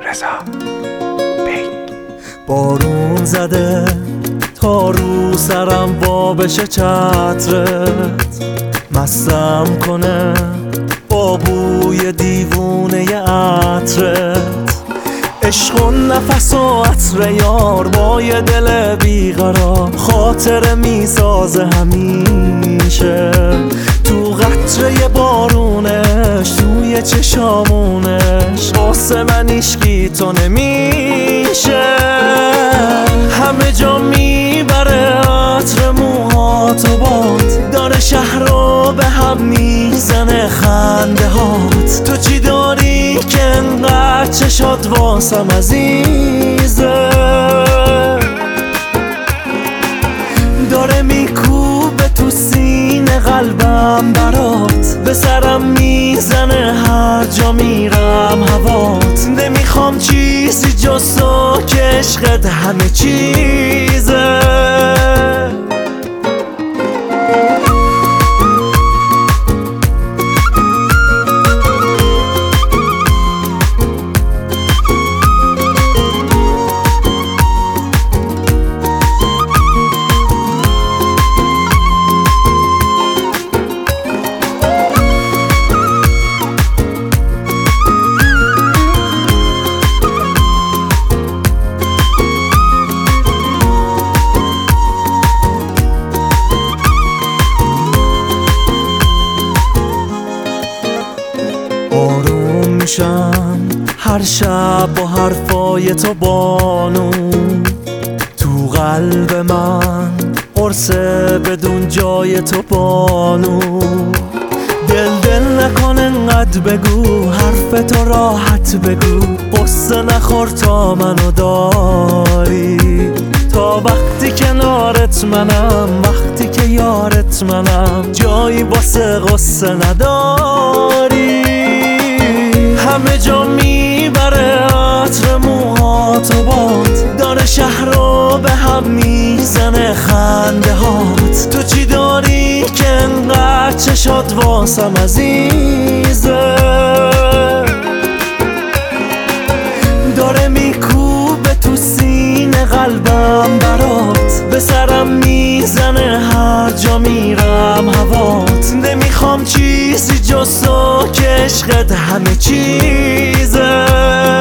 بارون زده تا رو سرم وا بشه چترت، مستم کنه با بوی دیوونه عطرت. عشق و نفس و عطر یار با یه دل بیقرار، خاطره میسازه همیشه تو قطره بارونش، توی چشامونش. واسه من عشقی تو نمیشه، همه جا میبره عطر موهات و باد، داره شهر رو به هم میزنه خنده هات. تو چی داری که انقدر چشات واسم عزیزه، داره میکوبه تو سینه قلبم برات، به سرم میزنه هر جا میرم هوات. نمیخوام چیزی جز تو که عشقت همه چیزه. آروم میشم هر شب با حرفای تو بانو، تو قلب من قرصه بدون جای تو بانو. دل نکن انقدر بگو، حرف تو راحت بگو، قصه نخور تا منو داری. تا وقتی کنارت منم، وقتی که یارت منم، جایی واسه قصه نداری. همه جا میبره عطر موهات و باد، داره شهر رو به هم میزنه خنده هات. تو چی داری که انقدر چشات واسم عزیزه، داره میکوبه تو سینه قلبم برات، به سرم میزنه هر جا میرم هوات. نمیخوام چیزی جز تو که عشقت همه چیزه.